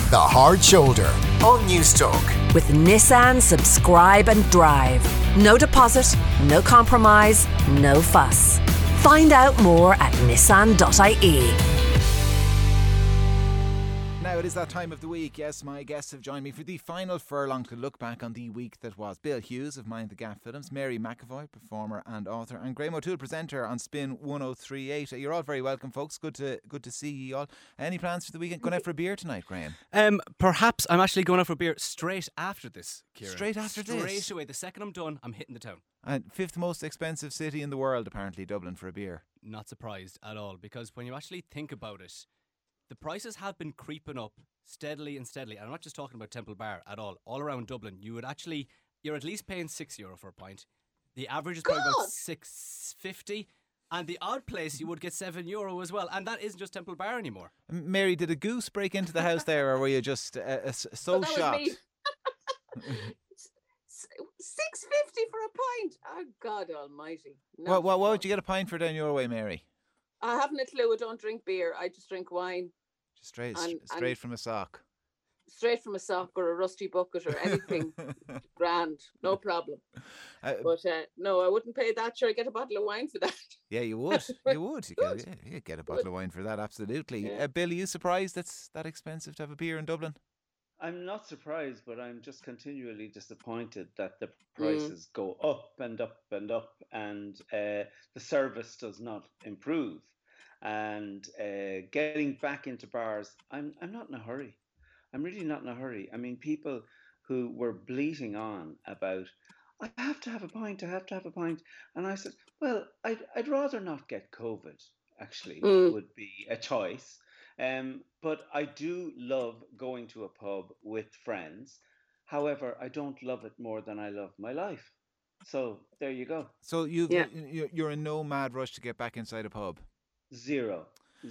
The Hard Shoulder on Newstalk. With Nissan Subscribe and Drive. No deposit, no compromise, no fuss. Find out more at nissan.ie. Now it is that time of the week. Yes, my guests have joined me for the final furlong to look back on the week that was. Bill Hughes of Mind the Gap Films, Mary McAvoy, performer and author, and Graham O'Toole, presenter on Spin 1038. You're all very welcome, folks. Good to see you all. Any plans for the weekend? Going out for a beer tonight, Graham? Perhaps I'm actually going out for a beer straight after this, Kieran. Straight after this? Straight away. The second I'm done, I'm hitting the town. And fifth most expensive city in the world, apparently, Dublin, for a beer. Not surprised at all, because when you actually think about it, the prices have been creeping up steadily and steadily. And I'm not just talking about Temple Bar at all. All around Dublin, you're at least paying €6 for a pint. The average is probably about €6.50. And the odd place you would get €7 as well. And that isn't just Temple Bar anymore. Mary, did a goose break into the house there, or were you just so shocked? $6.50 for a pint. Oh, God almighty. No, what would you get a pint for down your way, Mary? I haven't a clue. I don't drink beer. I just drink wine. Just straight from a sock. Straight from a sock or a rusty bucket or anything. Grand. No problem. But no, I wouldn't pay that. Sure, I get a bottle of wine for that. Yeah, you would. You would. You'd get a bottle of wine for that, absolutely. Yeah. Bill, are you surprised it's that expensive to have a beer in Dublin? I'm not surprised, but I'm just continually disappointed that the prices go up and up and up, and the service does not improve. And getting back into bars, I'm not in a hurry. I'm really not in a hurry. I mean, people who were bleating on about, I have to have a pint, I have to have a pint. And I said, well, I'd rather not get COVID, actually, would be a choice. But I do love going to a pub with friends. However, I don't love it more than I love my life. So there you go. So you're in no mad rush to get back inside a pub? Zero.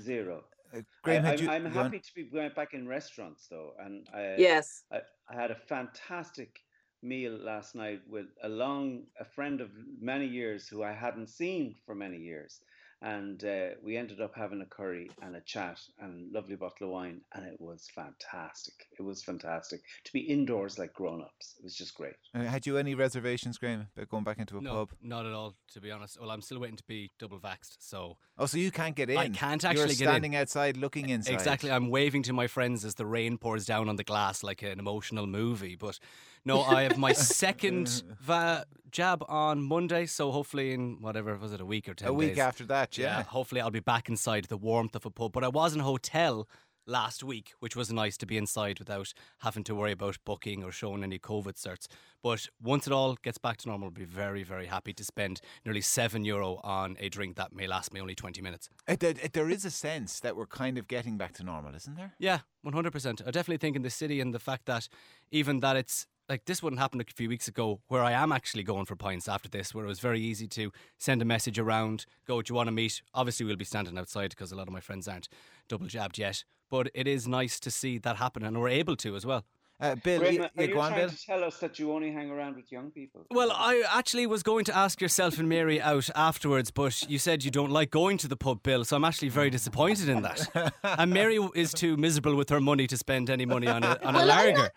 Graham, I'm happy to be going back in restaurants, though. And Yes. I had a fantastic meal last night with a friend of many years who I hadn't seen for many years. And we ended up having a curry and a chat and a lovely bottle of wine, and it was fantastic. It was fantastic to be indoors like grown-ups. It was just great. Had you any reservations, Graham, about going back into a pub? Not at all, to be honest. Well, I'm still waiting to be double vaxxed, so... Oh, so you can't get in? I can't actually get in. You're standing outside looking inside. Exactly. I'm waving to my friends as the rain pours down on the glass like an emotional movie. But no, I have my second jab on Monday, so hopefully in, whatever, was it a week or 10 days? A week after that, yeah. Hopefully I'll be back inside the warmth of a pub. But I was in a hotel last week, which was nice to be inside without having to worry about booking or showing any COVID certs. But once it all gets back to normal, I'll be very, very happy to spend nearly €7 on a drink that may last me only 20 minutes. There is a sense that we're kind of getting back to normal, isn't there? Yeah, 100%. I definitely think in the city, and the fact that even that it's like this wouldn't happen a few weeks ago, where I am actually going for pints after this, where it was very easy to send a message around, go, do you want to meet? Obviously we'll be standing outside because a lot of my friends aren't double jabbed yet, but it is nice to see that happen, and we're able to as well. Bill, Graham, are you go on, trying Bill? to tell us that you only hang around with young people? Well, I actually was going to ask yourself and Mary out afterwards, but you said you don't like going to the pub, Bill, so I'm actually very disappointed in that. And Mary is too miserable with her money to spend any money on a lager.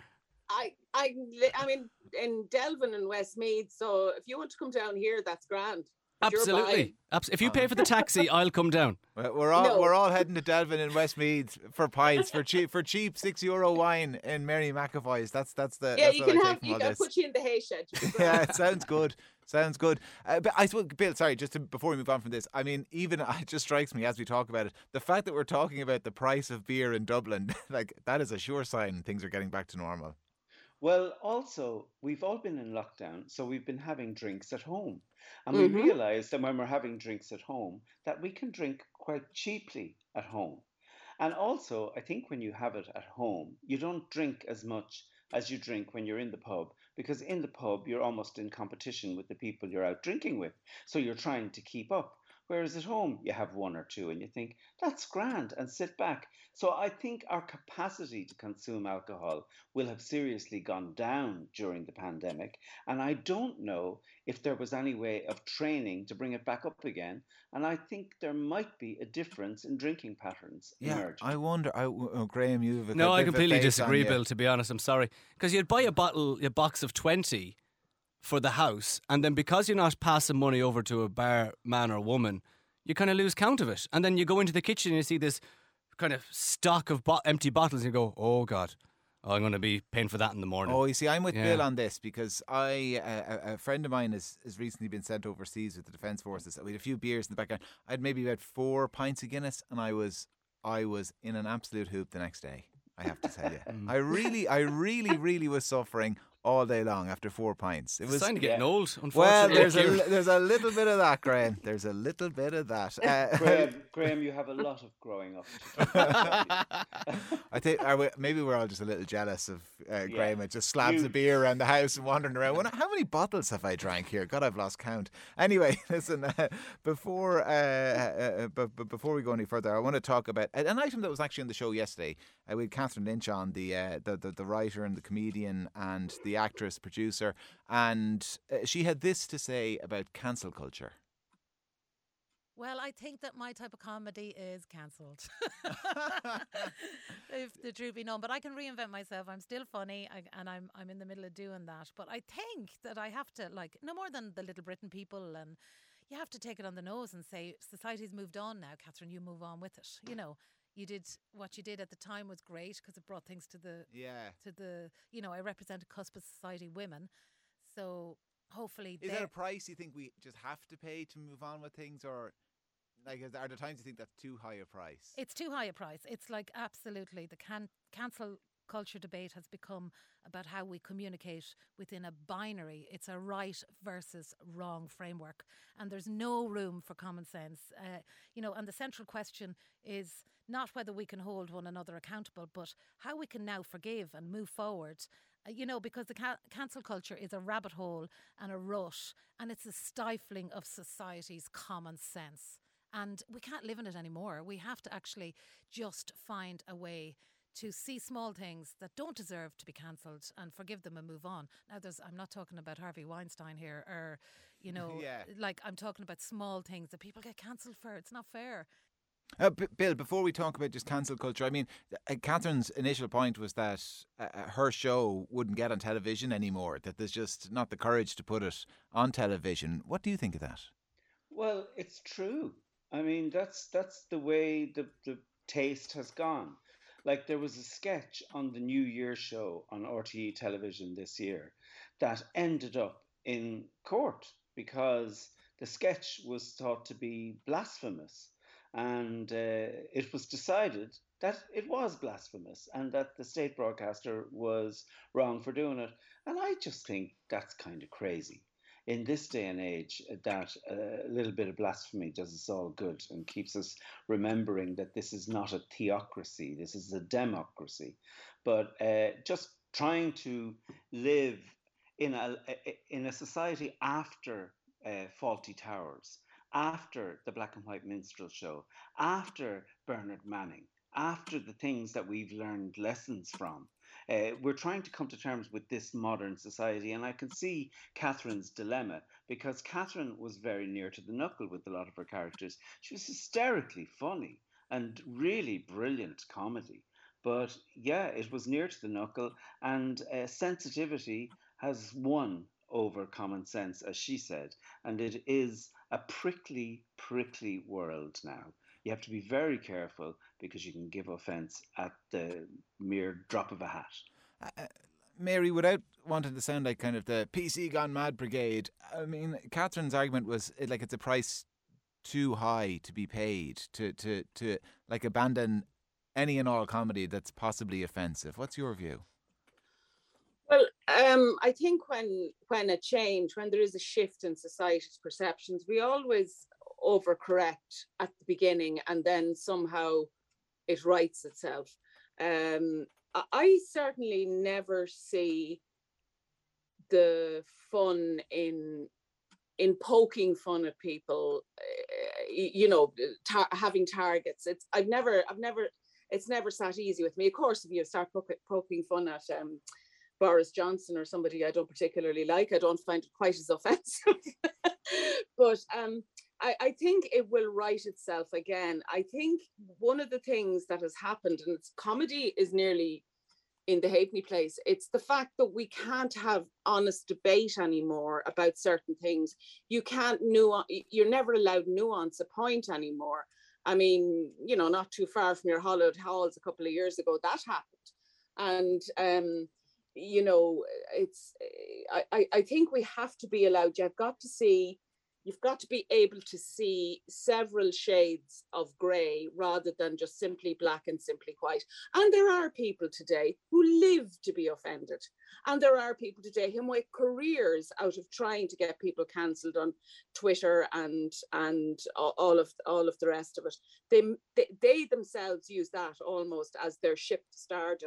I mean, in Delvin and Westmeath, so if you want to come down here, that's grand. Absolutely. If you pay for the taxi, I'll come down. We're all heading to Delvin and Westmeath for pints for cheap €6 wine in Mary McAvoy's. That's the you can put you in the hay shed. Yeah, it sounds good. Sounds good. But I suppose, Bill, sorry, before we move on from this, I mean, it just strikes me as we talk about it, the fact that we're talking about the price of beer in Dublin, like that is a sure sign things are getting back to normal. Well, also, we've all been in lockdown, so we've been having drinks at home. And we realised that when we're having drinks at home, that we can drink quite cheaply at home. And also, I think when you have it at home, you don't drink as much as you drink when you're in the pub, because in the pub, you're almost in competition with the people you're out drinking with. So you're trying to keep up. Whereas at home, you have one or two and you think, that's grand, and sit back. So I think our capacity to consume alcohol will have seriously gone down during the pandemic. And I don't know if there was any way of training to bring it back up again. And I think there might be a difference in drinking patterns emerging. I wonder, Graham, you have a No, I completely face on disagree, you. Bill, to be honest. I'm sorry. Because you'd buy a box of 20 for the house, and then because you're not passing money over to a bar man or woman, you kind of lose count of it. And then you go into the kitchen and you see this kind of stock of empty bottles and you go, oh God, I'm going to be paying for that in the morning. Oh, you see, I'm with Bill on this because a friend of mine has recently been sent overseas with the Defence Forces. We had a few beers in the background. I had maybe about 4 pints of Guinness, and I was in an absolute hoop the next day, I have to tell you. I really was suffering all day long after 4 pints. It was starting to get old, well, unfortunately. there's a little bit of that, Graham. There's a little bit of that. Graham, you have a lot of growing up. I think maybe we're all just a little jealous of Graham. It just slabs a beer around the house and wandering around. How many bottles have I drank here? God, I've lost count. Anyway, listen. Before we go any further, I want to talk about an item that was actually on the show yesterday. We had Catherine Lynch on, the writer and the comedian and the actress, producer, and she had this to say about cancel culture. Well, I think that my type of comedy is cancelled. If the truth be known. But I can reinvent myself. I'm still funny, and I'm in the middle of doing that. But I think that I have to, no more than the Little Britain people, and you have to take it on the nose and say, society's moved on now, Catherine, you move on with it. You know, you did what you did at the time was great because it brought things to the, I represent a cusp of society, women. So hopefully... Is that a price you think we just have to pay to move on with things, or are there times you think that's too high a price? It's too high a price. It's absolutely the cancel culture debate has become about how we communicate within a binary. It's a right versus wrong framework, and there's no room for common sense. And the central question is not whether we can hold one another accountable, but how we can now forgive and move forward. Because the cancel culture is a rabbit hole and a rut, and it's a stifling of society's common sense. And we can't live in it anymore. We have to actually just find a way to see small things that don't deserve to be cancelled and forgive them and move on. Now, I'm not talking about Harvey Weinstein here, or, I'm talking about small things that people get cancelled for. It's not fair. Bill, before we talk about just cancel culture, I mean, Catherine's initial point was that her show wouldn't get on television anymore, that there's just not the courage to put it on television. What do you think of that? Well, it's true. I mean, that's the way the taste has gone. Like, there was a sketch on the New Year show on RTE television this year that ended up in court because the sketch was thought to be blasphemous. And it was decided that it was blasphemous and that the state broadcaster was wrong for doing it. And I just think that's kind of crazy. In this day and age, that a little bit of blasphemy does us all good and keeps us remembering that this is not a theocracy, this is a democracy. But just trying to live in a society after Fawlty Towers, after the Black and White Minstrel Show, after Bernard Manning, after the things that we've learned lessons from. We're trying to come to terms with this modern society, and I can see Catherine's dilemma, because Catherine was very near to the knuckle with a lot of her characters. She was hysterically funny and really brilliant comedy. But yeah, it was near to the knuckle, and sensitivity has won over common sense, as she said, and it is a prickly world now. You have to be very careful because you can give offence at the mere drop of a hat. Mary, without wanting to sound like kind of the PC gone mad brigade, I mean, Catherine's argument was it's a price too high to be paid to abandon any and all comedy that's possibly offensive. What's your view? Well, I think when there is a shift in society's perceptions, we always overcorrect at the beginning and then somehow it rights itself. I certainly never see the fun in poking fun at people, having targets. I've never it's never sat easy with me. Of course, if you start poking fun at Boris Johnson or somebody I don't particularly like, I don't find it quite as offensive. But I think it will right itself again. I think one of the things that has happened, and comedy is nearly in the halfpenny place, it's the fact that we can't have honest debate anymore about certain things. You're never allowed nuance a point anymore. I mean, not too far from your Holloway Halls a couple of years ago, that happened. And, I think we have to be allowed, you've got to be able to see several shades of grey rather than just simply black and simply white. And there are people today who live to be offended. And there are people today who make careers out of trying to get people cancelled on Twitter and all of the rest of it. They themselves use that almost as their ship to stardom,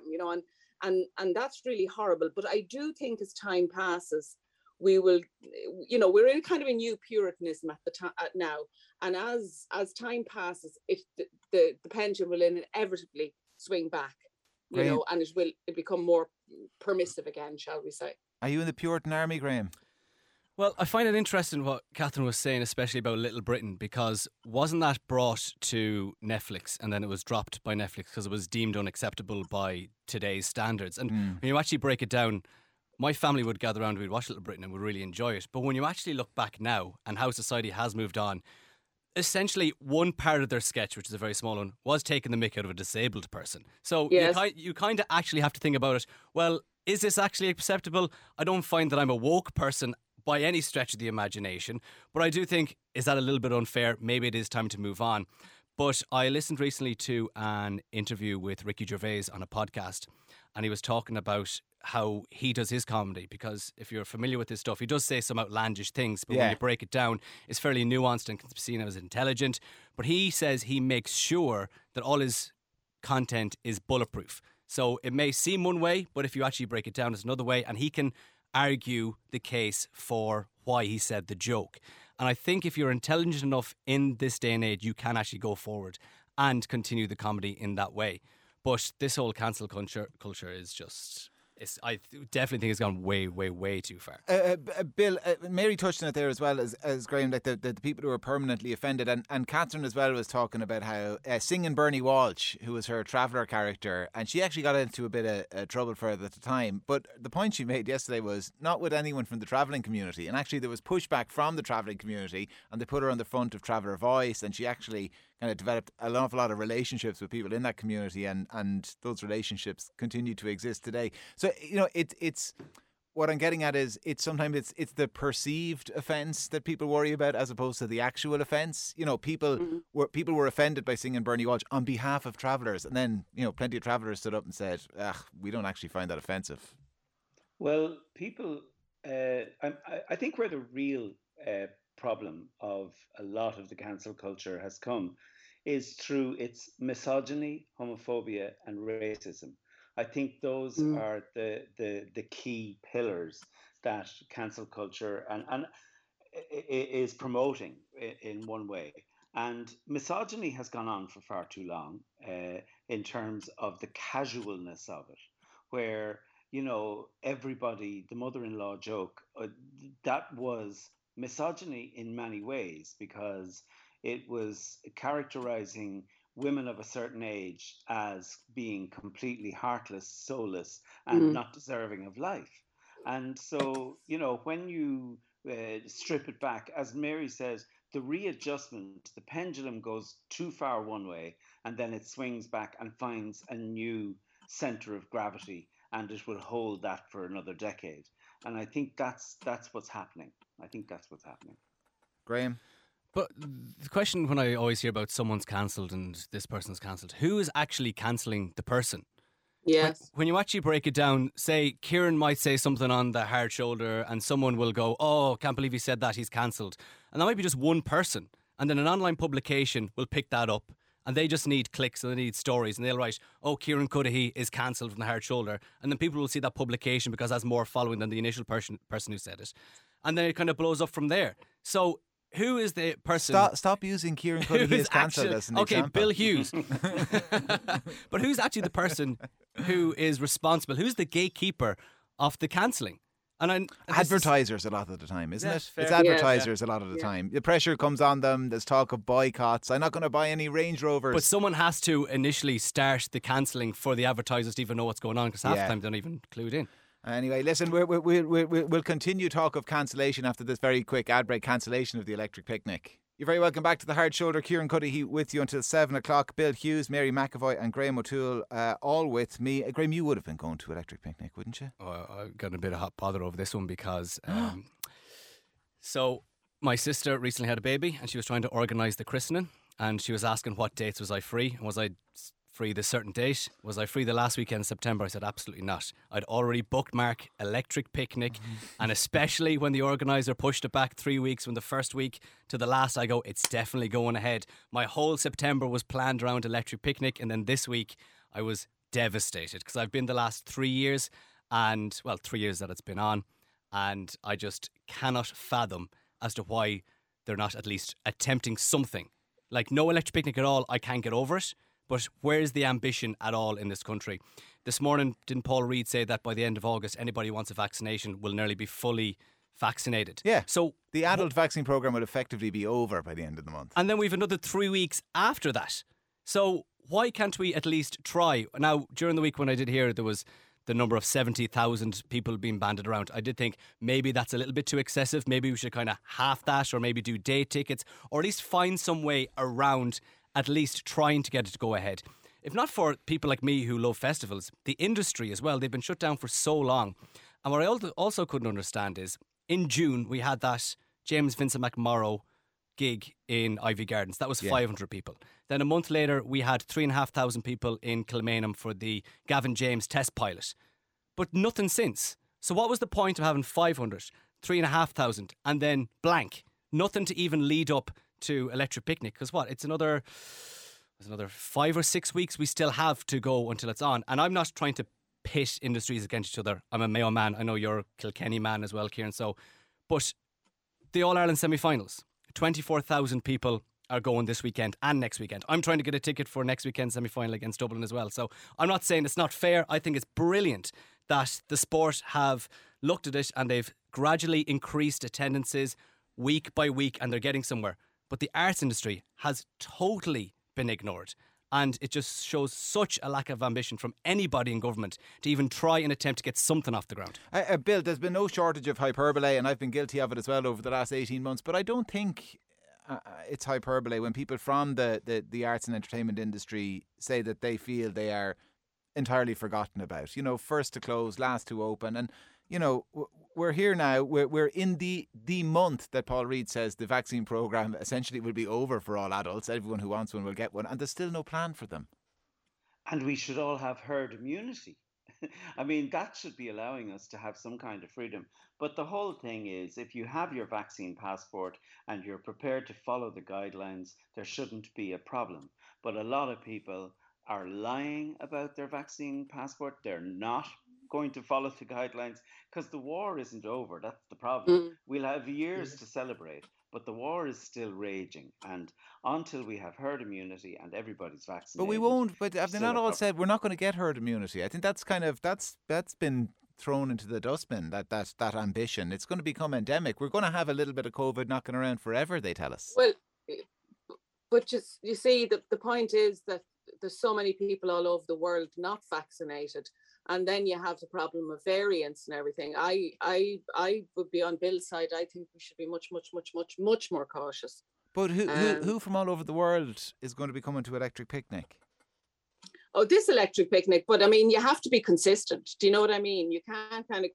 and that's really horrible. But I do think as time passes, we will, we're in kind of a new Puritanism now, and as time passes, the pendulum will inevitably swing back, and it'll become more permissive again, shall we say? Are you in the Puritan army, Graham? Well, I find it interesting what Catherine was saying, especially about Little Britain, because wasn't that brought to Netflix and then it was dropped by Netflix because it was deemed unacceptable by today's standards? And when you actually break it down, my family would gather around, we'd watch Little Britain and would really enjoy it. But when you actually look back now and how society has moved on, essentially one part of their sketch, which is a very small one, was taking the mick out of a disabled person. So yes, you kind of actually have to think about it. Well, is this actually acceptable? I don't find that I'm a woke person by any stretch of the imagination, but I do think, is that a little bit unfair? Maybe it is time to move on. But I listened recently to an interview with Ricky Gervais on a podcast, and he was talking about how he does his comedy, because if you're familiar with his stuff, he does say some outlandish things, but when you break it down, it's fairly nuanced and can be seen as intelligent. But he says he makes sure that all his content is bulletproof. So it may seem one way, but if you actually break it down, it's another way, and he can argue the case for why he said the joke. And I think if you're intelligent enough in this day and age, you can actually go forward and continue the comedy in that way. But this whole cancel culture is just... I definitely think it's gone way, way, way too far. Bill, Mary touched on it there as well as Graham, like the people who are permanently offended, and Catherine as well was talking about how Singing Bernie Walsh, who was her traveller character, and she actually got into a bit of trouble for it at the time. But the point she made yesterday was not with anyone from the travelling community, and actually there was pushback from the travelling community, and they put her on the front of Traveller Voice, and she actually kind of developed an awful lot of relationships with people in that community, and those relationships continue to exist today. So, it's what I'm getting at is sometimes it's the perceived offence that people worry about as opposed to the actual offence. People were offended by Singing Bernie Walsh on behalf of travellers, and then plenty of travellers stood up and said, we don't actually find that offensive. Well, people, I think where the real problem of a lot of the cancel culture has come is through its misogyny, homophobia, and racism. I think those are the key pillars that cancel culture and is promoting in one way. And misogyny has gone on for far too long in terms of the casualness of it, where everybody, the mother-in-law joke, that was misogyny in many ways, because it was characterizing women of a certain age as being completely heartless, soulless, and not deserving of life. And so, when you strip it back, as Mary says, the readjustment, the pendulum goes too far one way, and then it swings back and finds a new center of gravity, and it will hold that for another decade. And I think that's what's happening. Graham? But the question when I always hear about someone's cancelled and this person's cancelled, who is actually cancelling the person? Yes. When you actually break it down, say Kieran might say something on the hard shoulder and someone will go, oh, can't believe he said that, he's cancelled. And that might be just one person. And then an online publication will pick that up, and they just need clicks and they need stories, and they'll write, oh, Kieran Cuddihy is cancelled from the hard shoulder. And then people will see that publication because it has more following than the initial person who said it. And then it kind of blows up from there. So who is the person? Stop using Kieran Cuddihy as cancelled as an okay, example. Bill Hughes. But who's actually the person who is responsible? Who's the gatekeeper of the cancelling? And advertisers a lot of the time, isn't it? fair. It's advertisers a lot of the time. The pressure comes on them. There's talk of boycotts. I'm not going to buy any Range Rovers. But someone has to initially start the cancelling for the advertisers to even know what's going on, because half the time they don't even clued in. Anyway, listen, we'll continue talk of cancellation after this very quick ad break. Cancellation of the Electric Picnic. You're very welcome back to the Hard Shoulder. Kieran Cuddihy with you until 7 o'clock. Bill Hughes, Mary McAvoy and Graham O'Toole all with me. Graham, you would have been going to Electric Picnic, wouldn't you? Oh, I got a bit of hot bother over this one because so my sister recently had a baby and she was trying to organise the christening, and she was asking what dates was I free, and was I free this certain date? Was I free the last weekend in September? I said absolutely not. I'd already bookmarked Electric Picnic, and especially when the organiser pushed it back 3 weeks from the first week to the last, I go, it's definitely going ahead. My whole September was planned around Electric Picnic, and then this week I was devastated because I've been the last 3 years, and 3 years that it's been on, and I just cannot fathom as to why they're not at least attempting something. Like, no Electric Picnic at all, I can't get over it. But where's the ambition at all in this country? This morning, didn't Paul Reid say that by the end of August, anybody who wants a vaccination will nearly be fully vaccinated? Yeah. So the adult vaccine programme will effectively be over by the end of the month. And then we've another 3 weeks after that. So why can't we at least try? Now, during the week when I did hear there was the number of 70,000 people being banded around, I did think maybe that's a little bit too excessive. Maybe we should kind of half that, or maybe do day tickets, or at least find some way around at least trying to get it to go ahead. If not for people like me who love festivals, the industry as well, they've been shut down for so long. And what I also couldn't understand is, in June, we had that James Vincent McMorrow gig in Ivy Gardens. That was 500 people. Then a month later, we had 3,500 people in Kilmainham for the Gavin James test pilot. But nothing since. So what was the point of having 500, 3,500, and then blank? Nothing to even lead up to Electric Picnic, because it's another 5 or 6 weeks we still have to go until it's on. And I'm not trying to pit industries against each other. I'm a Mayo man. I know you're a Kilkenny man as well, Kieran. But the All-Ireland semi-finals, 24,000 people are going this weekend and next weekend. I'm trying to get a ticket for next weekend's semi-final against Dublin as well. So I'm not saying it's not fair. I think it's brilliant that the sport have looked at it and they've gradually increased attendances week by week, and they're getting somewhere. But the arts industry has totally been ignored. And it just shows such a lack of ambition from anybody in government to even try and attempt to get something off the ground. Bill, there's been no shortage of hyperbole, and I've been guilty of it as well over the last 18 months, but I don't think it's hyperbole when people from the arts and entertainment industry say that they feel they are entirely forgotten about. First to close, last to open. And, we're here now. We're in the month that Paul Reid says the vaccine programme essentially will be over for all adults. Everyone who wants one will get one, and there's still no plan for them. And we should all have herd immunity. I mean, that should be allowing us to have some kind of freedom. But the whole thing is, if you have your vaccine passport and you're prepared to follow the guidelines, there shouldn't be a problem. But a lot of people are lying about their vaccine passport. They're not going to follow the guidelines because the war isn't over. That's the problem. We'll have years to celebrate, but the war is still raging. And until we have herd immunity and everybody's vaccinated, but we won't. But have they not all said we're not going to get herd immunity? I think that's that's been thrown into the dustbin. That ambition. It's going to become endemic. We're going to have a little bit of COVID knocking around forever, they tell us. Well, but you see, the point is that there's so many people all over the world not vaccinated. And then you have the problem of variants and everything. I would be on Bill's side. I think we should be much more cautious. But who from all over the world is going to be coming to Electric Picnic? Oh, this Electric Picnic. But I mean, you have to be consistent. Do you know what I mean? You can't kind of,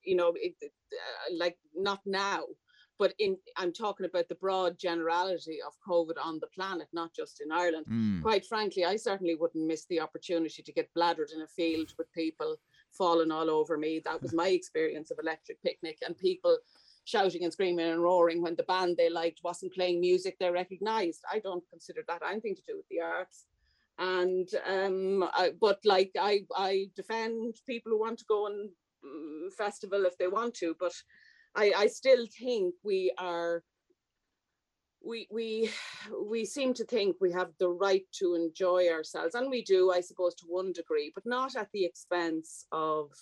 like not now. But I'm talking about the broad generality of COVID on the planet, not just in Ireland. Quite frankly, I certainly wouldn't miss the opportunity to get bladdered in a field with people falling all over me. That was my experience of Electric Picnic, and people shouting and screaming and roaring when the band they liked wasn't playing music they recognised. I don't consider that anything to do with the arts. And I defend people who want to go on festival if they want to, but I still think we are we seem to think we have the right to enjoy ourselves, and we do, I suppose, to one degree, but not at the expense of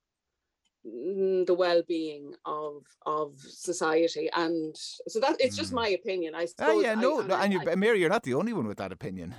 the well-being of society. And so that it's just my opinion, I suppose. Mary, you're not the only one with that opinion.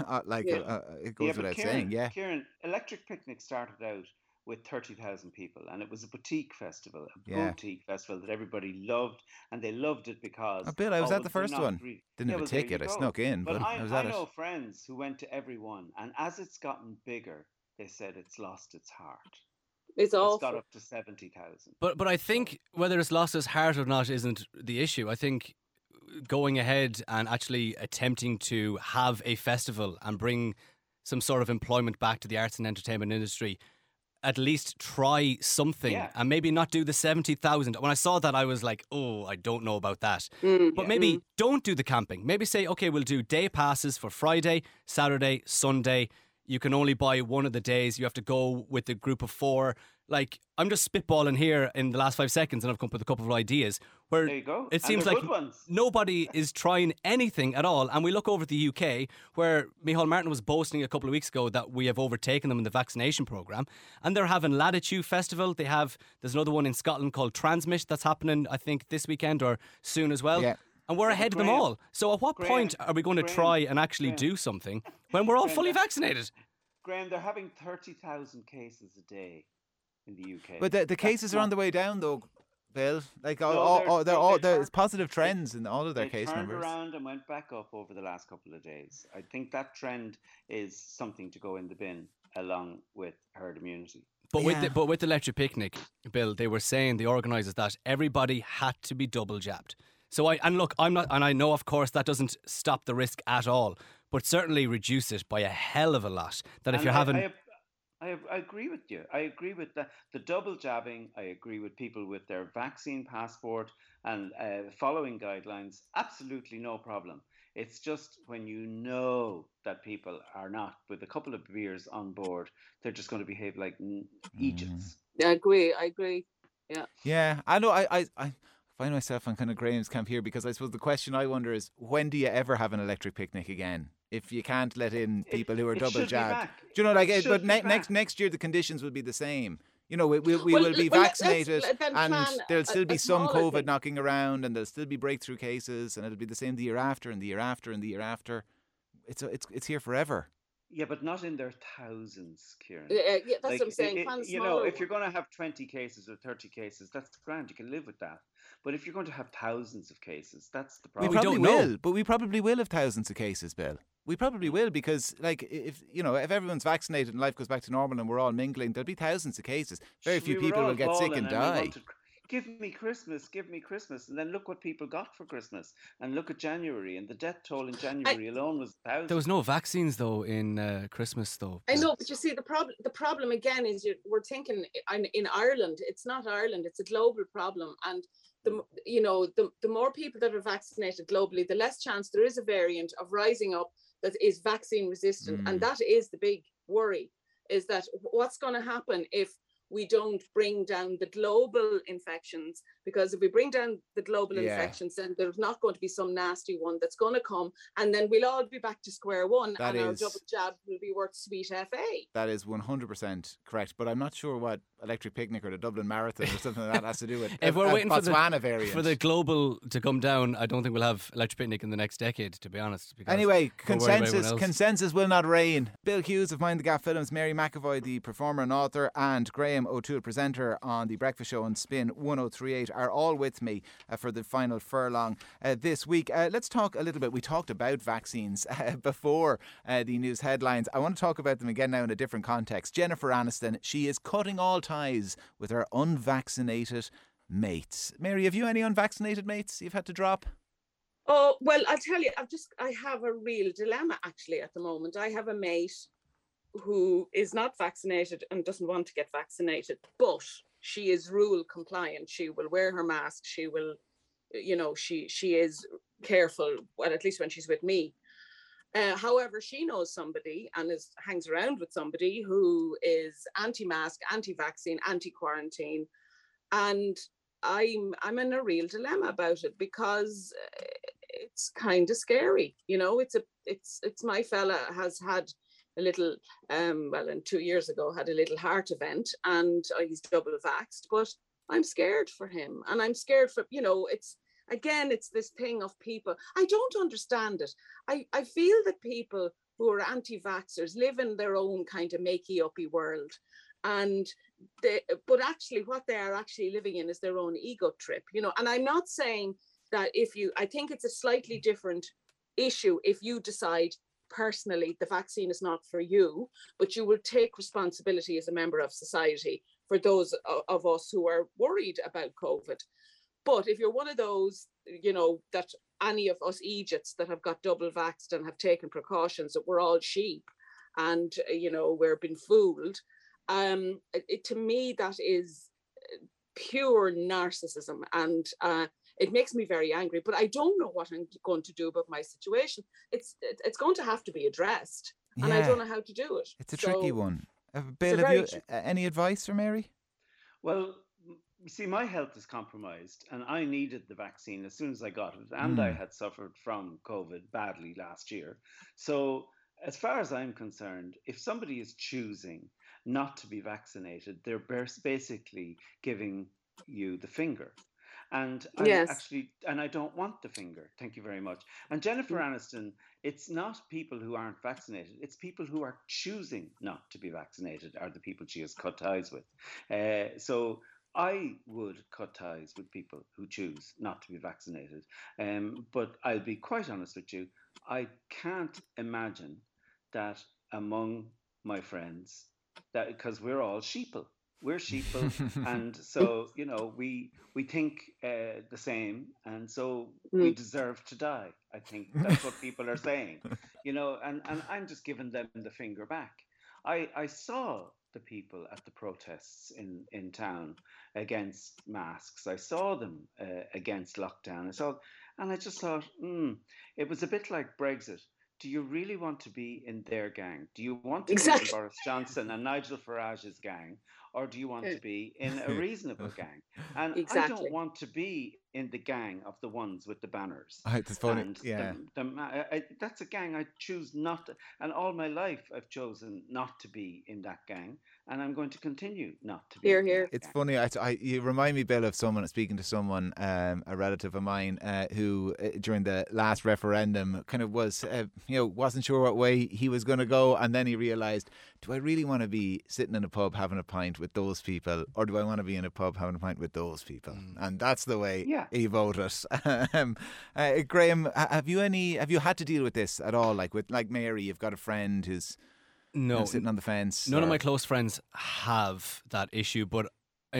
It goes without saying. Yeah, Kieran, Electric Picnic started out with 30,000 people, and it was a boutique festival, boutique festival that everybody loved, and they loved it because. Bill, I was at the first one. Didn't have a ticket. I snuck in, but I was at it. I know friends who went to every one, and as it's gotten bigger, they said it's lost its heart. It's got up to 70,000. But I think whether it's lost its heart or not isn't the issue. I think going ahead and actually attempting to have a festival and bring some sort of employment back to the arts and entertainment industry, at least try something and maybe not do the 70,000. When I saw that, I was like, oh, I don't know about that. But maybe don't do the camping. Maybe say, okay, we'll do day passes for Friday, Saturday, Sunday. You can only buy one of the days. You have to go with a group of 4. Like, I'm just spitballing here in the last 5 seconds, and I've come up with a couple of ideas where there you go. It seems like nobody is trying anything at all. And we look over the UK, where Micheál Martin was boasting a couple of weeks ago that we have overtaken them in the vaccination programme, and they're having Latitude Festival. There's another one in Scotland called Transmit that's happening, I think, this weekend or soon as well. Yeah. And we're ahead of them all. So at what point are we going to try and actually do something when we're all fully vaccinated? Graham, they're having 30,000 cases a day in the UK. But the cases are on the way down, though, Bill. Like, there's positive trends in all of their case numbers. They turned around and went back up over the last couple of days. I think that trend is something to go in the bin, along with herd immunity. But with the Electric Picnic, Bill, they were saying, the organisers, that everybody had to be double jabbed. So I'm not, and I know, of course, that doesn't stop the risk at all, but certainly reduce it by a hell of a lot. That if you're having... I agree with you. I agree with the double jabbing. I agree with people with their vaccine passport and following guidelines. Absolutely no problem. It's just when you know that people are not, with a couple of beers on board, they're just going to behave like Egypts. I agree. Yeah. Yeah, I know. I find myself on kind of Graham's camp here, because I suppose the question I wonder is, when do you ever have an Electric Picnic again? If you can't let in people who are double jabbed, do you know, like? But next year the conditions will be the same. You know, we will be vaccinated, and there'll still be some COVID knocking around, and there'll still be breakthrough cases, and it'll be the same the year after, and the year after, and the year after. It's here forever. Yeah, but not in their thousands, Kieran. Yeah, that's what I'm saying. You know, if you're going to have 20 cases or 30 cases, that's grand. You can live with that. But if you're going to have thousands of cases, that's the problem. We probably will, but we probably will have thousands of cases, Bill. We probably will, because, like, if everyone's vaccinated and life goes back to normal and we're all mingling, there'll be thousands of cases. Very few people will get sick and die. Give me Christmas, and then look what people got for Christmas, and look at January, and the death toll in January alone was 1,000. There was no vaccines though in Christmas though. I know, but you see, the problem again is we're thinking in Ireland. It's not Ireland; it's a global problem, and the more people that are vaccinated globally, the less chance there is a variant of rising up that is vaccine resistant, and that is the big worry. Is that what's going to happen if we don't bring down the global infections? Because if we bring down the global infections, then there's not going to be some nasty one that's going to come, and then we'll all be back to square one, our double jab will be worth sweet FA. That is 100% correct, but I'm not sure what Electric Picnic or the Dublin Marathon or something like that has to do with if we're waiting Botswana variant. For the global to come down, I don't think we'll have Electric Picnic in the next decade, to be honest. Anyway, consensus will not reign. Bill Hughes of Mind the Gap Films, Mary McAvoy, the performer and author, and Graham O'Toole, presenter on The Breakfast Show on Spin 1038, are all with me for the final furlong this week. Let's talk a little bit. We talked about vaccines before the news headlines. I want to talk about them again now in a different context. Jennifer Aniston, she is cutting all ties with her unvaccinated mates. Mary, have you any unvaccinated mates you've had to drop? Oh, well, I'll tell you, I have a real dilemma actually at the moment. I have a mate who is not vaccinated and doesn't want to get vaccinated, but she is rule compliant. She will wear her mask. She will, she is careful, well, at least when she's with me. However, she knows somebody and hangs around with somebody who is anti-mask, anti-vaccine, anti-quarantine. And I'm in a real dilemma about it, because it's kind of scary. It's my fella has had a little, and 2 years ago had a little heart event, and he's double vaxxed, but I'm scared for him, and I'm scared for, it's this thing of people. I don't understand it. I feel that people who are anti-vaxxers live in their own kind of makey-uppy world. But actually what they are actually living in is their own ego trip, and I'm not saying that I think it's a slightly different issue if you decide personally the vaccine is not for you, but you will take responsibility as a member of society for those of us who are worried about COVID. But if you're one of those, that any of us Egypts that have got double vaxxed and have taken precautions, that we're all sheep and, we're being fooled, to me, that is pure narcissism, and it makes me very angry. But I don't know what I'm going to do about my situation. It's going to have to be addressed, and I don't know how to do it. It's a tricky one. Bill, have you any advice for Mary? Well, you see, my health is compromised, and I needed the vaccine as soon as I got it, and I had suffered from COVID badly last year. So as far as I'm concerned, if somebody is choosing not to be vaccinated, they're basically giving you the finger. And I don't want the finger. Thank you very much. And Jennifer Aniston, it's not people who aren't vaccinated. It's people who are choosing not to be vaccinated are the people she has cut ties with. So I would cut ties with people who choose not to be vaccinated. But I'll be quite honest with you. I can't imagine that among my friends, that because we're all sheeple. We're sheeple, and so we think the same, and so we deserve to die. I think that's what people are saying, and I'm just giving them the finger back. I saw the people at the protests in town against masks. I saw them against lockdown. And I just thought, it was a bit like Brexit. Do you really want to be in their gang? Do you want to be in Boris Johnson and Nigel Farage's gang? Or do you want to be in a reasonable gang? And I don't want to be in the gang of the ones with the banners. It's funny. And that's a gang I choose not to. And all my life I've chosen not to be in that gang. And I'm going to continue not to be in that It's gang. funny. You remind me, Bill, of speaking to someone, a relative of mine, who during the last referendum kind of was, wasn't sure what way he was going to go. And then he realised, do I really want to be sitting in a pub having a pint with those people, or do I want to be in a pub having a pint with those people? And that's the way he voted. Graham, have you had to deal with this at all? Like Mary, you've got a friend who's sitting on the fence. None of my close friends have that issue, but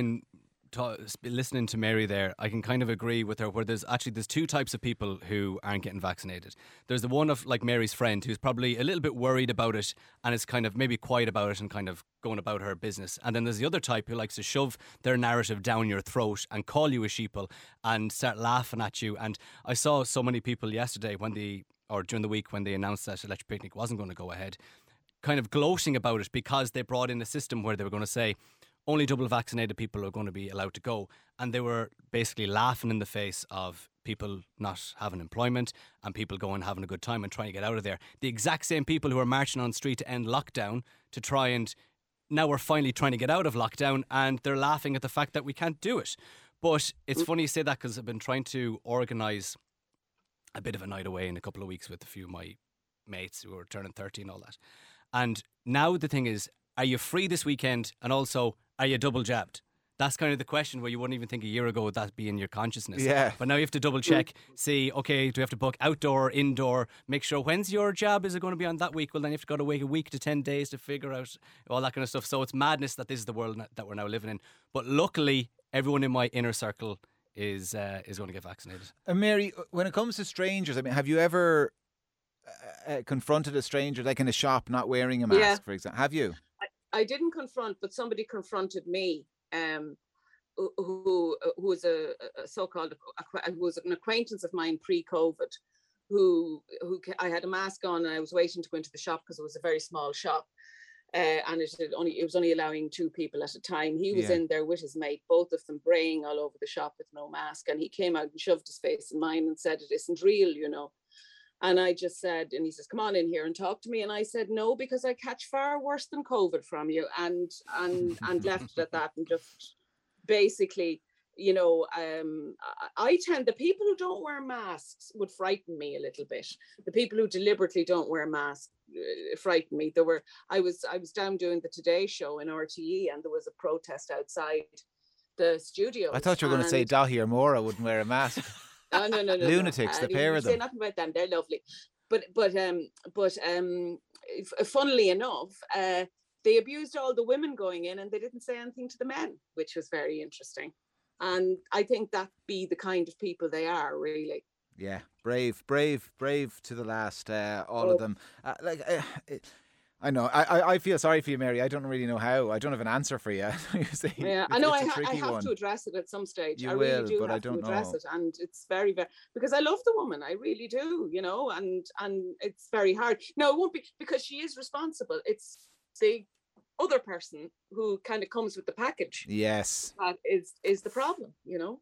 listening to Mary there, I can kind of agree with her, where there's two types of people who aren't getting vaccinated. There's the one of like Mary's friend who's probably a little bit worried about it and is kind of maybe quiet about it and kind of going about her business. And then there's the other type who likes to shove their narrative down your throat and call you a sheeple and start laughing at you. And I saw so many people yesterday during the week when they announced that Electric Picnic wasn't going to go ahead, kind of gloating about it because they brought in a system where they were going to say only double vaccinated people are going to be allowed to go. And they were basically laughing in the face of people not having employment and people going having a good time and trying to get out of there. The exact same people who are marching on the street to end lockdown to try and now we're finally trying to get out of lockdown, and they're laughing at the fact that we can't do it. But it's funny you say that because I've been trying to organise a bit of a night away in a couple of weeks with a few of my mates who are turning 30 and all that. And now the thing is, are you free this weekend? And also, are you double jabbed? That's kind of the question where you wouldn't even think a year ago would that be in your consciousness. Yeah. But now you have to double check, see, okay, do we have to book outdoor, indoor, make sure when's your jab? Is it going to be on that week? Well, then you have to go to wait a week to 10 days to figure out all that kind of stuff. So it's madness that this is the world that we're now living in. But luckily, everyone in my inner circle is going to get vaccinated. And Mary, when it comes to strangers, I mean, have you ever confronted a stranger like in a shop not wearing a mask, for example? Have you? I didn't confront, but somebody confronted me. Who was a so-called who was an acquaintance of mine pre-COVID, who I had a mask on and I was waiting to go into the shop because it was a very small shop, and it was only allowing 2 people at a time. He was Yeah. in there with his mate, both of them braying all over the shop with no mask. And he came out and shoved his face in mine and said, "It isn't real, you know." And I just said, and he says, "Come on in here and talk to me." And I said, "No, because I catch far worse than COVID from you," and left it at that, and just basically, you know, I tend, the people who don't wear masks would frighten me a little bit. The people who deliberately don't wear masks frighten me. I was down doing the Today Show in RTE, and there was a protest outside the studio. I thought you were going to say Dahi or Mora wouldn't wear a mask. No. Lunatics, the pair of them. Say nothing about them. They're lovely, but funnily enough, they abused all the women going in, and they didn't say anything to the men, which was very interesting. And I think that be the kind of people they are, really. Yeah, brave to the last, all of them. I know. I feel sorry for you, Mary. I don't really know how. I don't have an answer for you. Yeah, I know. I have to address it at some stage. You I really will, do but have I don't to address know. it, and it's very, very, because I love the woman. I really do, you know, and it's very hard. No, it won't be, because she is responsible. It's the other person who kind of comes with the package. Yes, that is the problem, you know.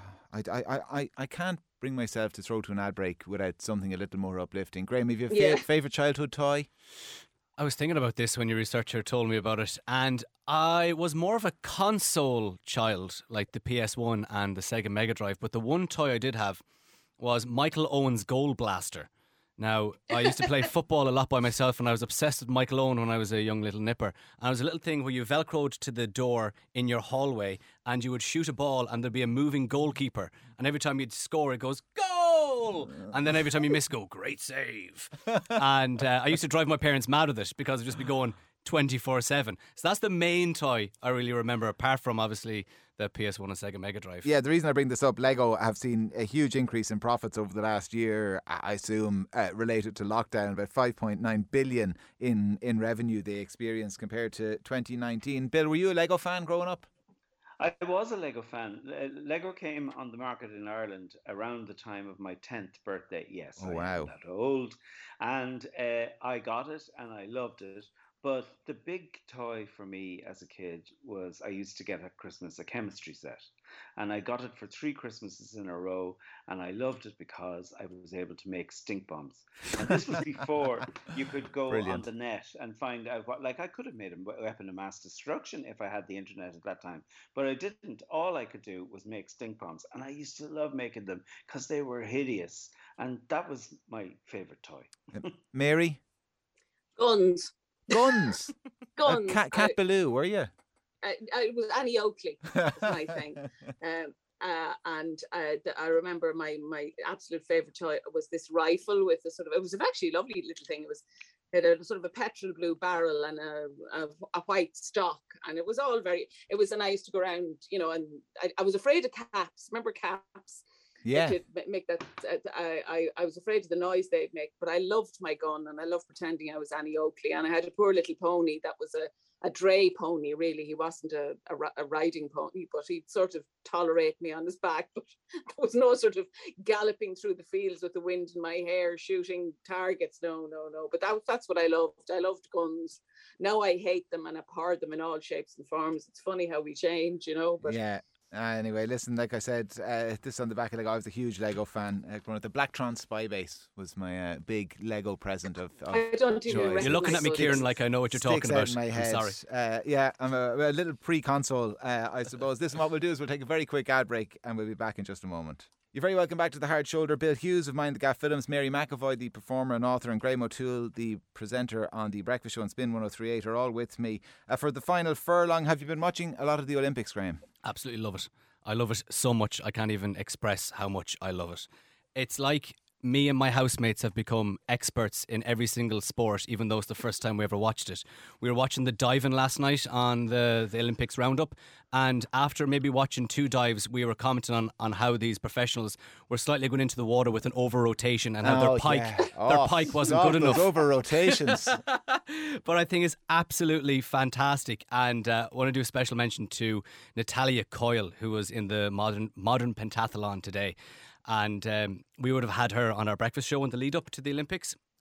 I can't bring myself to throw to an ad break without something a little more uplifting. Graham, have you a favourite childhood toy? I was thinking about this when your researcher told me about it, and I was more of a console child, like the PS1 and the Sega Mega Drive, but the one toy I did have was Michael Owen's Goal Blaster. Now, I used to play football a lot by myself, and I was obsessed with Michael Owen when I was a young little nipper. And it was a little thing where you velcroed to the door in your hallway, and you would shoot a ball, and there'd be a moving goalkeeper. And every time you'd score, it goes, "Goal!" And then every time you miss, go, "Great save." And I used to drive my parents mad with it, because it'd just be going 24/7. So that's the main toy I really remember, apart from, obviously, the PS1 and Sega Mega Drive. Yeah, the reason I bring this up, Lego have seen a huge increase in profits over the last year, I assume related to lockdown. About 5.9 billion in revenue they experienced compared to 2019. Bill, were you a Lego fan growing up? I was a Lego fan. Lego came on the market in Ireland around the time of my 10th birthday. Yes, Oh, I wow. am that old. And I got it and I loved it. But the big toy for me as a kid was, I used to get at Christmas a chemistry set. And I got it for 3 Christmases in a row. And I loved it because I was able to make stink bombs. And this was before you could go on the net and find out what, like, I could have made a weapon of mass destruction if I had the internet at that time. But I didn't. All I could do was make stink bombs. And I used to love making them because they were hideous. And that was my favourite toy. Mary? Guns. Guns. Guns. Cat Ballou, were you? It was Annie Oakley, was my thing. I remember my absolute favourite toy was this rifle with a sort of, it was actually a lovely little thing. It had a sort of a petrol blue barrel and a white stock, and it was all and I used to go around, you know, and I was afraid of caps. Remember caps? Yeah. Make that. I was afraid of the noise they'd make, but I loved my gun and I loved pretending I was Annie Oakley. And I had a poor little pony that was a dray pony, really. He wasn't a riding pony, but he'd sort of tolerate me on his back. But there was no sort of galloping through the fields with the wind in my hair, shooting targets. No. But that's what I loved. I loved guns. Now I hate them and abhor them in all shapes and forms. It's funny how we change, you know. But yeah. Anyway, listen, like I said, this on the back of Lego, I was a huge Lego fan. Growing up, the Blacktron Spy Base was my big Lego present of I don't even joy. You're looking at me, Kieran, like I know what you're talking about. Sticks out in my head. I'm sorry. Yeah, I'm a little pre-console, I suppose. Listen, what we'll do is we'll take a very quick ad break and we'll be back in just a moment. You're very welcome back to The Hard Shoulder. Bill Hughes of Mind the Gaff Films, Mary McAvoy, the performer and author, and Graham O'Toole, the presenter on The Breakfast Show and Spin 103.8 are all with me. For the final furlong, have you been watching a lot of the Olympics, Graham? Absolutely love it. I love it so much, I can't even express how much I love it. It's like me and my housemates have become experts in every single sport, even though it's the first time we ever watched it. We were watching the diving last night on the Olympics roundup, and after maybe watching 2 dives, we were commenting on how these professionals were slightly going into the water with an over-rotation and how their pike wasn't good enough. Those over-rotations. But I think it's absolutely fantastic, and I want to do a special mention to Natalia Coyle, who was in the modern pentathlon today. And we would have had her on our breakfast show in the lead up to the Olympics.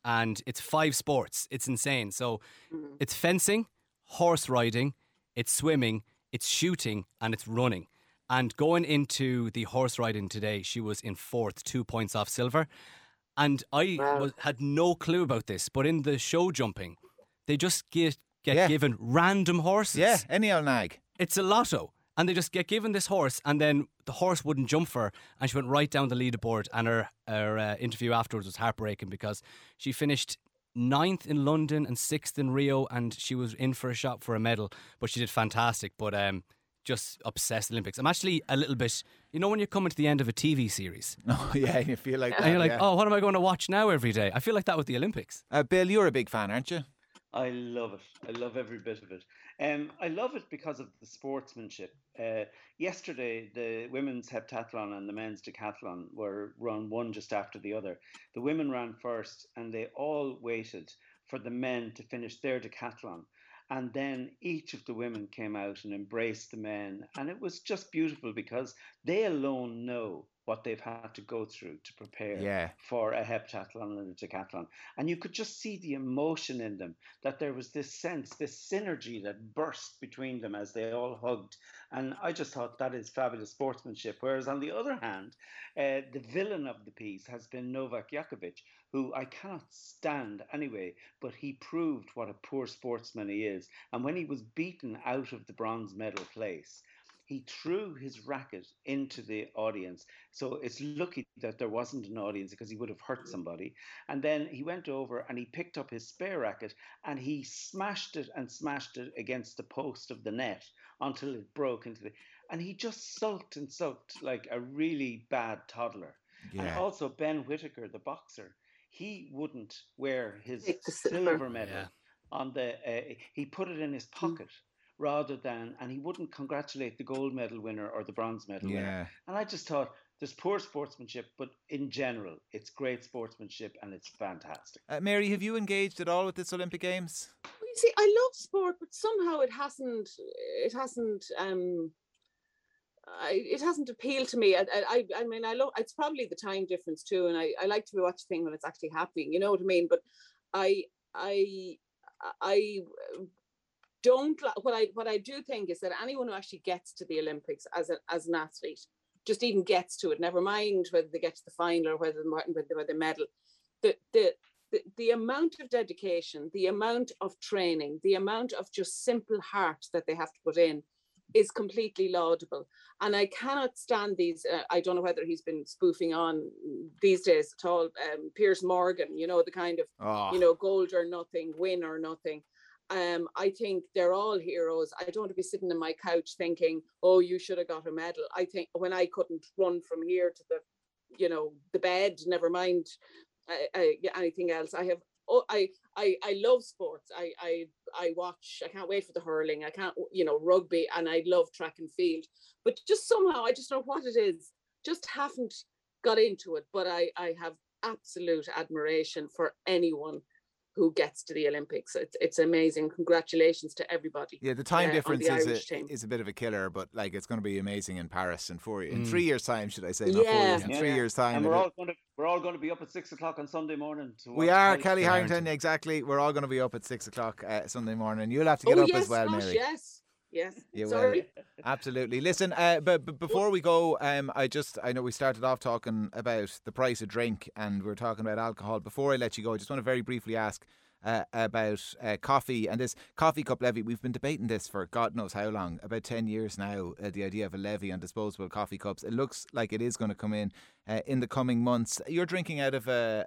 and it's 5 sports. It's insane. So it's fencing, horse riding, it's swimming, it's shooting, and it's running. And going into the horse riding today, she was in 4th, 2 points off silver. And I had no clue about this, but in the show jumping, they just get given random horses. Yeah, any old nag. It's a lotto. And they just get given this horse, and then the horse wouldn't jump for her, and she went right down the leaderboard. And her interview afterwards was heartbreaking because she finished 9th in London and 6th in Rio, and she was in for a shot for a medal, but she did fantastic. But just obsessed Olympics. I'm actually a little bit, you know, when you're coming to the end of a TV series. Oh yeah, you feel like that. And you're like, oh, what am I going to watch now every day? I feel like that with the Olympics. Bill, you're a big fan, aren't you? I love it. I love every bit of it. I love it because of the sportsmanship. Yesterday, the women's heptathlon and the men's decathlon were run one just after the other. The women ran first, and they all waited for the men to finish their decathlon. And then each of the women came out and embraced the men. And it was just beautiful because they alone know what they've had to go through to prepare for a heptathlon and a decathlon. And you could just see the emotion in them, that there was this sense, this synergy that burst between them as they all hugged. And I just thought that is fabulous sportsmanship. Whereas on the other hand, the villain of the piece has been Novak Djokovic, who I cannot stand anyway, but he proved what a poor sportsman he is. And when he was beaten out of the bronze medal place, he threw his racket into the audience. So it's lucky that there wasn't an audience because he would have hurt somebody. And then he went over and he picked up his spare racket and he smashed it against the post of the net until it broke into the... And he just sulked and sulked like a really bad toddler. Yeah. And also Ben Whittaker, the boxer, he wouldn't wear his silver medal on the... he put it in his pocket. Rather than, and he wouldn't congratulate the gold medal winner or the bronze medal winner. And I just thought, there's poor sportsmanship, but in general, it's great sportsmanship and it's fantastic. Mary, have you engaged at all with this Olympic Games? Well, you see, I love sport, but somehow it hasn't appealed to me. I mean, I love. It's probably the time difference too, and I like to watch things when it's actually happening. You know what I mean? But I don't. What I do think is that anyone who actually gets to the Olympics as an athlete, just even gets to it, never mind whether they get to the final or whether they medal, the amount of dedication, the amount of training, the amount of just simple heart that they have to put in is completely laudable. And I cannot stand these, I don't know whether he's been spoofing on these days at all, Piers Morgan, you know, the kind of, you know, gold or nothing, win or nothing. I think they're all heroes. I don't want to be sitting on my couch thinking, oh, you should have got a medal. I think when I couldn't run from here to the, you know, the bed, never mind anything else. I love sports. I watch. I can't wait for the hurling. I can't, you know, rugby, and I love track and field. But just somehow, I just don't know what it is. Just haven't got into it. But I have absolute admiration for anyone who gets to the Olympics. It's amazing. Congratulations to everybody. Yeah, the time difference is a bit of a killer, but like it's going to be amazing in Paris in 3 years' time, should I say? Not 4 years. In 3 years' time. And we're all going to be up at 6 o'clock on Sunday morning. We are, Kelly Harrington, exactly. We're all going to be up at 6 o'clock Sunday morning. You'll have to get up as well, Mary. Yes. Sorry. Absolutely. Listen, but before we go, I know we started off talking about the price of drink and we're talking about alcohol. Before I let you go, I just want to very briefly ask about coffee and this coffee cup levy. We've been debating this for God knows how long, about 10 years now, the idea of a levy on disposable coffee cups. It looks like it is going to come in the coming months. You're drinking out of a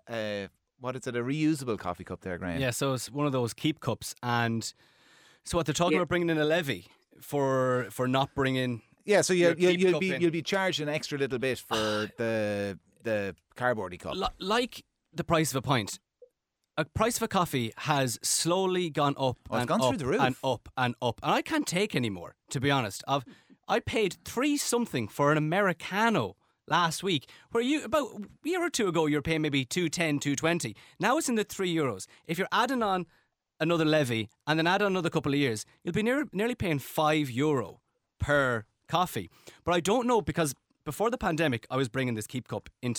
reusable coffee cup there, Graham? Yeah, so it's one of those keep cups. And so what they're talking about bringing in a levy for not bringing... Yeah, so you'll be charged an extra little bit for the cardboardy cup. Like the price of a pint. A price of a coffee has slowly gone up and up through the roof. And up and up. And I can't take anymore, to be honest. I paid $3 something for an Americano last week, where about a year or two ago you were paying maybe $2.10, $2.20. Now it's in the €3. If you're adding on another levy and then add on another couple of years, you'll be nearly paying €5 per coffee. But I don't know, because before the pandemic I was bringing this keep cup into me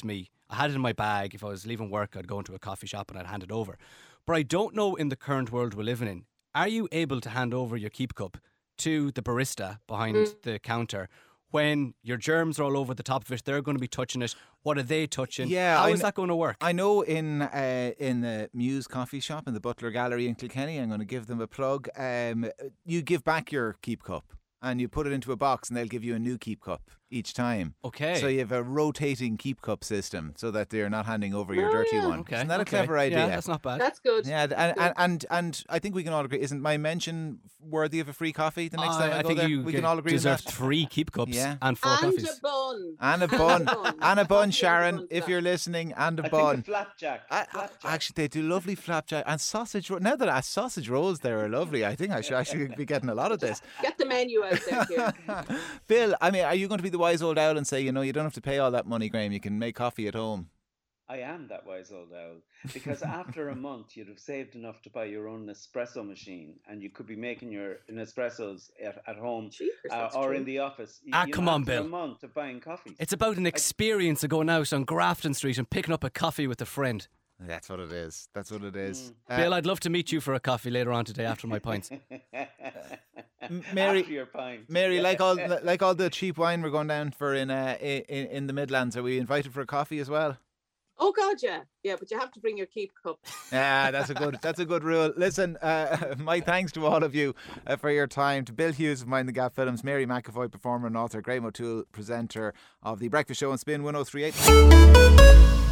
I had it in my bag. If I was leaving work, I'd go into a coffee shop and I'd hand it over. But I don't know, in the current world we're living in, are you able to hand over your keep cup to the barista behind the counter when your germs are all over the top of it? They're going to be touching it. What are they touching? Yeah, How is that going to work? I know in the Muse coffee shop in the Butler Gallery in Kilkenny, I'm going to give them a plug. You give back your keep cup and you put it into a box and they'll give you a new keep cup each time. Okay. So you have a rotating keep cup system so that they're not handing over your dirty one. Okay. Isn't that a clever idea? Yeah, that's not bad. That's good. Yeah, and I think we can all agree. Isn't my mention worthy of a free coffee the next time I go think there? We can all agree on deserve that. 3 keep cups Yeah. and 4 And coffees. a bun. And a bun. And a bun, Coffee Sharon, and a bun, if you're listening, and a I bun. think a flapjack. Actually, they do lovely flapjack and sausage. Now that sausage rolls there are lovely, I think I should be getting a lot of this. Get the menu out there, Kieran. Bill, I mean, are you going to be the wise old owl and say, you know, you don't have to pay all that money, Graham, you can make coffee at home? I am that wise old owl because after a month you'd have saved enough to buy your own Nespresso machine and you could be making your Nespressos at home or in the office. Come on, after Bill. a month of buying coffee. It's about an experience of going out on Grafton Street and picking up a coffee with a friend. That's what it is. That's what it is. Bill, I'd love to meet you for a coffee later on today after my pints. After your pint. Mary, like all the cheap wine we're going down for in the Midlands, are we invited for a coffee as well? Oh God, yeah, but you have to bring your keep cup. Yeah, that's a good rule. Listen, my thanks to all of you for your time. To Bill Hughes of Mind the Gap Films, Mary McAvoy, performer and author, Graham O'Toole, presenter of The Breakfast Show on Spin 103.8.